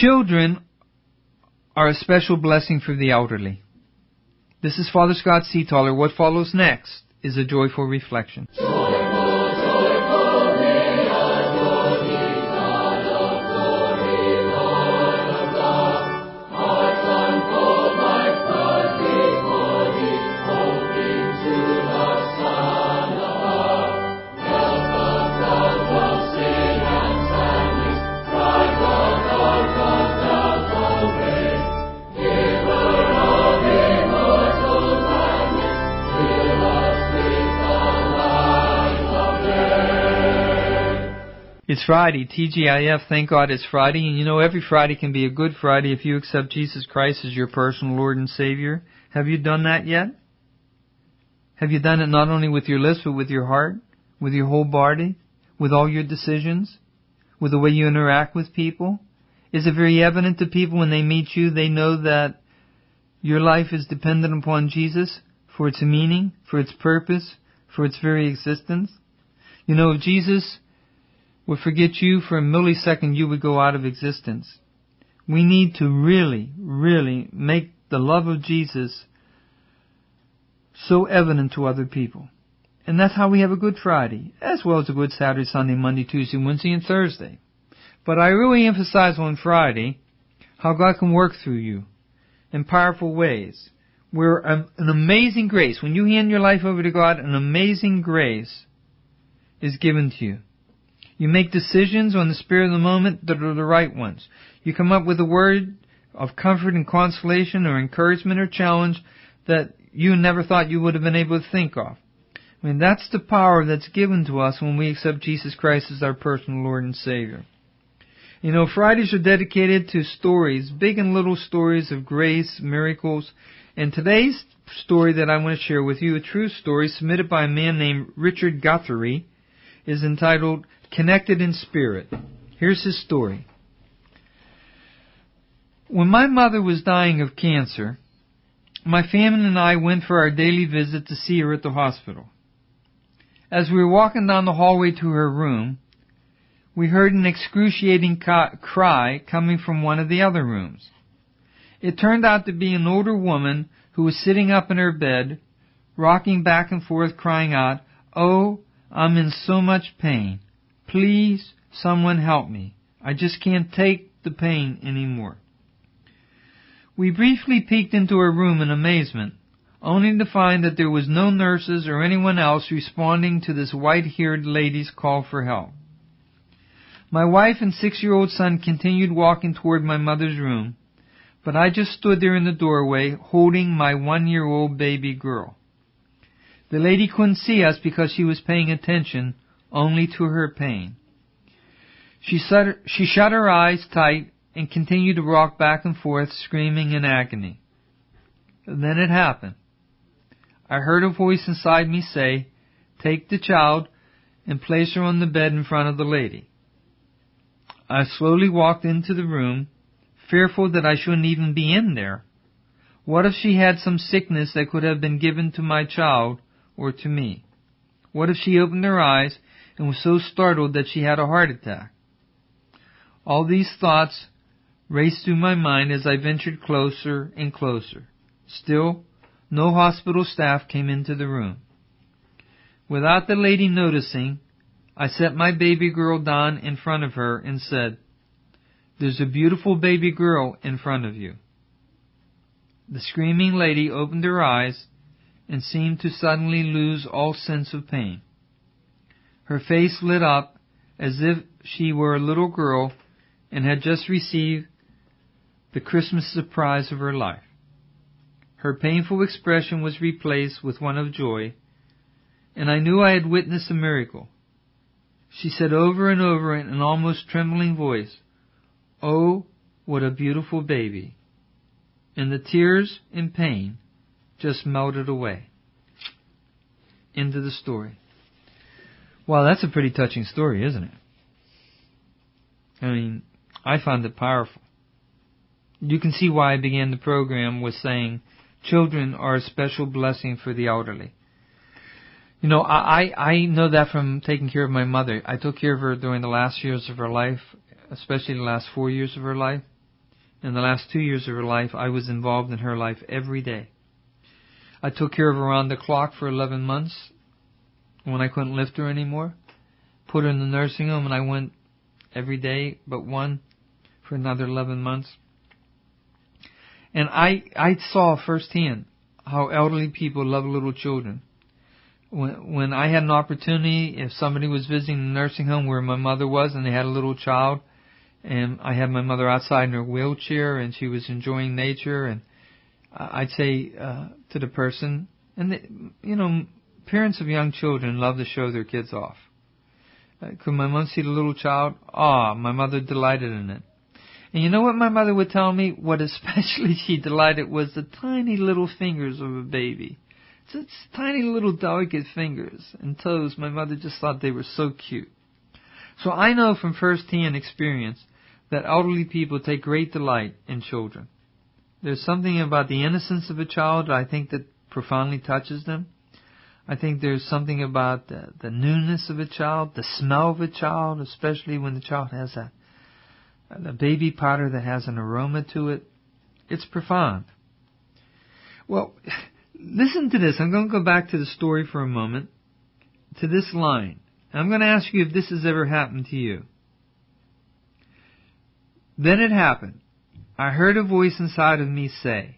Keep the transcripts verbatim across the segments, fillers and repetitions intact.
Children are a special blessing for the elderly. This is Father Scott Seataller. What follows next is a joyful reflection. It's Friday, T G I F, thank God it's Friday, and you know every Friday can be a good Friday if you accept Jesus Christ as your personal Lord and Savior. Have you done that yet? Have you done it not only with your lips, but with your heart, with your whole body, with all your decisions, with the way you interact with people? Is it very evident to people when they meet you, they know that your life is dependent upon Jesus for its meaning, for its purpose, for its very existence? You know, if Jesus would forget you for a millisecond, you would go out of existence. We need to really, really make the love of Jesus so evident to other people. And that's how we have a Good Friday, as well as a Good Saturday, Sunday, Monday, Tuesday, Wednesday, and Thursday. But I really emphasize on Friday how God can work through you in powerful ways. Where an amazing grace, when you hand your life over to God, an amazing grace is given to you. You make decisions on the spirit of the moment that are the right ones. You come up with a word of comfort and consolation or encouragement or challenge that you never thought you would have been able to think of. I mean, that's the power that's given to us when we accept Jesus Christ as our personal Lord and Savior. You know, Fridays are dedicated to stories, big and little stories of grace, miracles. And today's story that I want to share with you, a true story submitted by a man named Richard Guthrie, is entitled Connected in Spirit. Here's his story. When my mother was dying of cancer, my family and I went for our daily visit to see her at the hospital. As we were walking down the hallway to her room, we heard an excruciating ca- cry coming from one of the other rooms. It turned out to be an older woman who was sitting up in her bed, rocking back and forth, crying out, "Oh, I'm in so much pain. Please, someone help me. I just can't take the pain anymore." We briefly peeked into her room in amazement, only to find that there was no nurses or anyone else responding to this white-haired lady's call for help. My wife and six-year-old son continued walking toward my mother's room, but I just stood there in the doorway holding my one-year-old baby girl. The lady couldn't see us because she was paying attention only to her pain. She shut, she shut her eyes tight and continued to rock back and forth, screaming in agony. And then it happened. I heard a voice inside me say, "Take the child and place her on the bed in front of the lady." I slowly walked into the room, fearful that I shouldn't even be in there. What if she had some sickness that could have been given to my child or to me? What if she opened her eyes and was so startled that she had a heart attack? All these thoughts raced through my mind as I ventured closer and closer. Still, no hospital staff came into the room. Without the lady noticing, I set my baby girl down in front of her and said, "There's a beautiful baby girl in front of you." The screaming lady opened her eyes and seemed to suddenly lose all sense of pain. Her face lit up as if she were a little girl and had just received the Christmas surprise of her life. Her painful expression was replaced with one of joy, and I knew I had witnessed a miracle. She said over and over in an almost trembling voice, "Oh, what a beautiful baby." And the tears and pain just melted away. End of the story. Well, that's a pretty touching story, isn't it? I mean, I found it powerful. You can see why I began the program with saying, children are a special blessing for the elderly. You know, I, I know that from taking care of my mother. I took care of her during the last years of her life, especially the last four years of her life. In the last two years of her life, I was involved in her life every day. I took care of her around the clock for eleven months when I couldn't lift her anymore. Put her in the nursing home, and I went every day but one for another eleven months. And I I saw firsthand how elderly people love little children. When, when I had an opportunity, if somebody was visiting the nursing home where my mother was and they had a little child, and I had my mother outside in her wheelchair and she was enjoying nature, and I'd say uh, to the person, and the, you know, parents of young children love to show their kids off. Uh, could my mom see the little child? Ah, my mother delighted in it. And you know what my mother would tell me? What especially she delighted was the tiny little fingers of a baby. Such tiny little delicate fingers and toes. My mother just thought they were so cute. So I know from first-hand experience that elderly people take great delight in children. There's something about the innocence of a child I think that profoundly touches them. I think there's something about the, the newness of a child, the smell of a child, especially when the child has a, a baby powder that has an aroma to it. It's profound. Well, listen to this. I'm going to go back to the story for a moment, to this line. I'm going to ask you if this has ever happened to you. Then it happened. I heard a voice inside of me say.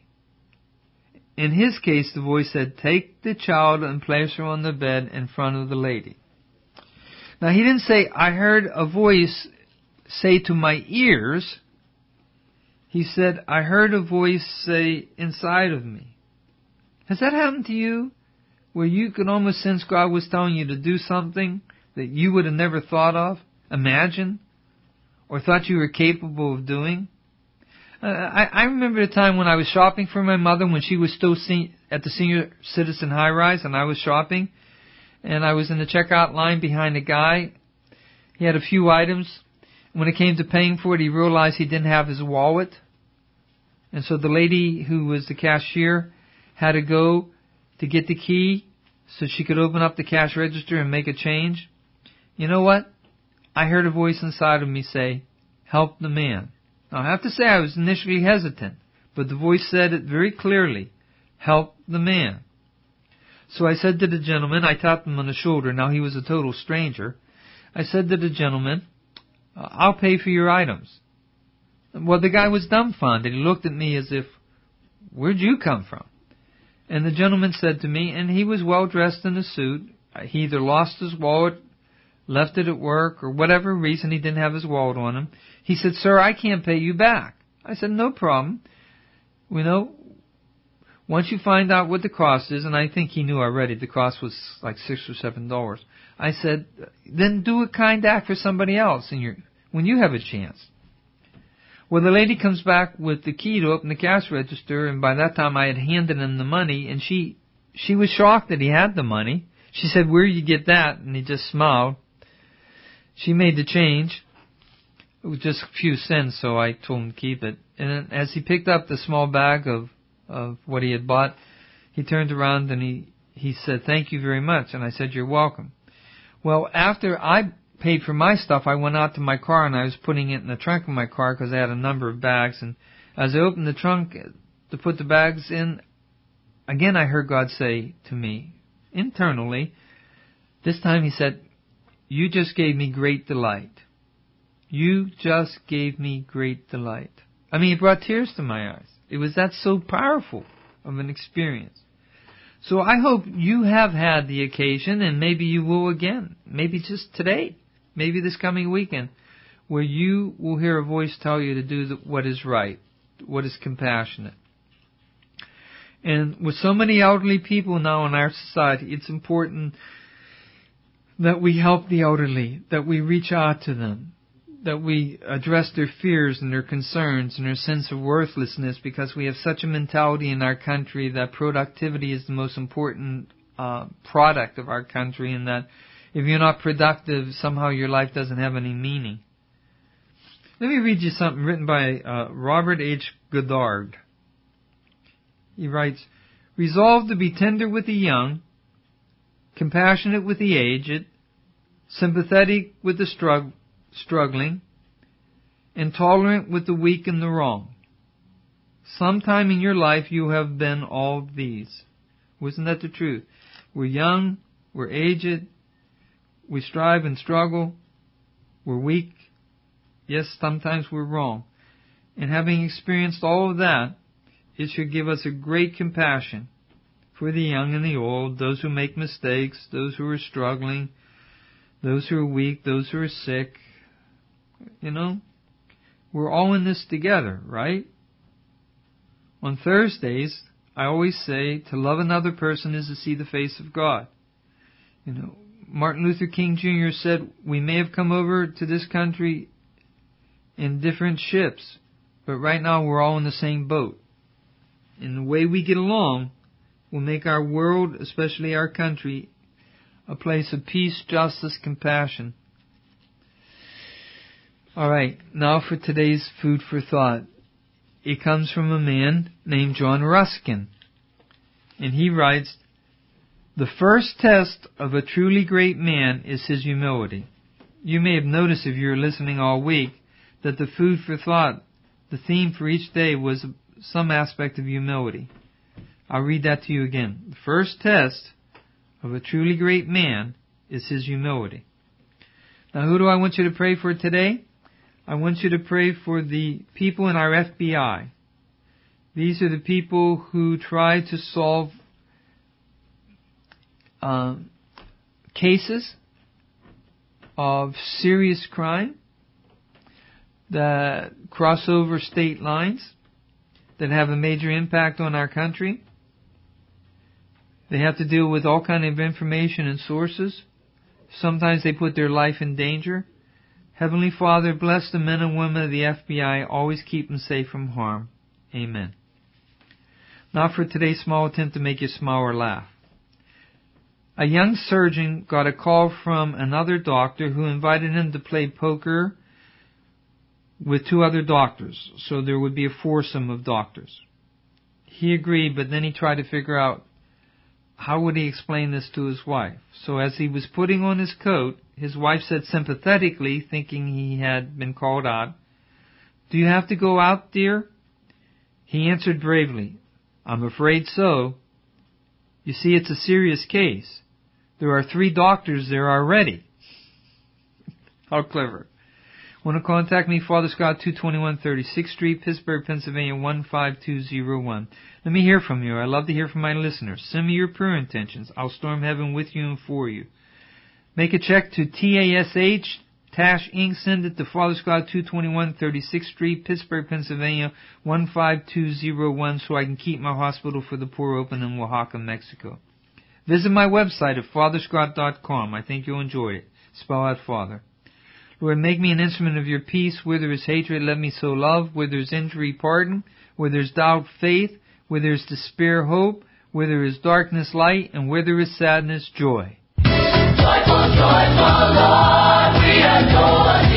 In his case, the voice said, take the child and place her on the bed in front of the lady. Now, he didn't say, I heard a voice say to my ears. He said, I heard a voice say inside of me. Has that happened to you? Where you could almost sense God was telling you to do something that you would have never thought of, imagined, or thought you were capable of doing? Uh, I, I remember a time when I was shopping for my mother when she was still se- at the senior citizen high-rise, and I was shopping, and I was in the checkout line behind a guy. He had a few items. When it came to paying for it, he realized he didn't have his wallet. And so the lady who was the cashier had to go to get the key so she could open up the cash register and make a change. You know what? I heard a voice inside of me say, help the man. Now, I have to say I was initially hesitant, but the voice said it very clearly, help the man. So I said to the gentleman, I tapped him on the shoulder. Now, he was a total stranger. I said to the gentleman, I'll pay for your items. Well, the guy was dumbfounded. He looked at me as if, where'd you come from? And the gentleman said to me, and he was well dressed in a suit. He either lost his wallet, left it at work, or whatever reason he didn't have his wallet on him. He said, sir, I can't pay you back. I said, no problem. You know, once you find out what the cost is, and I think he knew already the cost was like six or seven dollars. I said, then do a kind act for somebody else in your, when you have a chance. Well, the lady comes back with the key to open the cash register, and by that time I had handed him the money, and she she was shocked that he had the money. She said, where did you get that? And he just smiled. She made the change. It was just a few cents, so I told him to keep it. And then as he picked up the small bag of, of what he had bought, he turned around and he, he said, thank you very much. And I said, you're welcome. Well, after I paid for my stuff, I went out to my car and I was putting it in the trunk of my car because I had a number of bags. And as I opened the trunk to put the bags in, again I heard God say to me, internally, this time he said, you just gave me great delight. You just gave me great delight. I mean, it brought tears to my eyes. It was that so powerful of an experience. So I hope you have had the occasion, and maybe you will again. Maybe just today. Maybe this coming weekend, where you will hear a voice tell you to do what is right, what is compassionate. And with so many elderly people now in our society, it's important that we help the elderly, that we reach out to them, that we address their fears and their concerns and their sense of worthlessness, because we have such a mentality in our country that productivity is the most important uh, product of our country, and that if you're not productive, somehow your life doesn't have any meaning. Let me read you something written by uh, Robert H. Goddard. He writes, resolve to be tender with the young, compassionate with the aged, sympathetic with the strugg- struggling, and tolerant with the weak and the wrong. Sometime in your life you have been all these. Wasn't that the truth? We're young, we're aged, we strive and struggle, we're weak. Yes, sometimes we're wrong. And having experienced all of that, it should give us a great compassion for the young and the old, those who make mistakes, those who are struggling, those who are weak, those who are sick. You know, we're all in this together, right? On Thursdays, I always say to love another person is to see the face of God. You know, Martin Luther King Junior said, we may have come over to this country in different ships, but right now we're all in the same boat. And the way we get along will make our world, especially our country, a place of peace, justice, compassion. All right, now for today's food for thought. It comes from a man named John Ruskin. And he writes, the first test of a truly great man is his humility. You may have noticed if you're listening all week that the food for thought, the theme for each day was some aspect of humility. I'll read that to you again. The first test of a truly great man is his humility. Now, who do I want you to pray for today? I want you to pray for the people in our F B I. These are the people who try to solve uh, cases of serious crime that cross over state lines, that have a major impact on our country. They have to deal with all kinds of information and sources. Sometimes they put their life in danger. Heavenly Father, bless the men and women of the F B I. Always keep them safe from harm. Amen. Now for today's small attempt to make you smile or laugh. A young surgeon got a call from another doctor who invited him to play poker with two other doctors. So there would be a foursome of doctors. He agreed, but then he tried to figure out how would he explain this to his wife. So as he was putting on his coat, his wife said sympathetically, thinking he had been called out, "Do you have to go out, dear?" He answered bravely, "I'm afraid so. You see, it's a serious case. There are three doctors there already." How clever. Want to contact me, Father Scott, two twenty-one thirty-sixth Street, Pittsburgh, Pennsylvania, one five two zero one. Let me hear from you. I love to hear from my listeners. Send me your prayer intentions. I'll storm heaven with you and for you. Make a check to T A S H, Tash Incorporated. Send it to Father Scott, two twenty-one thirty-sixth Street, Pittsburgh, Pennsylvania, one five two zero one, so I can keep my hospital for the poor open in Oaxaca, Mexico. Visit my website at father scott dot com. I think you'll enjoy it. Spell out Father. Lord, make me an instrument of your peace. Where there is hatred, let me sow love. Where there is injury, pardon. Where there is doubt, faith. Where there is despair, hope. Where there is darkness, light. And where there is sadness, joy. Joyful, joyful Lord, we adore you.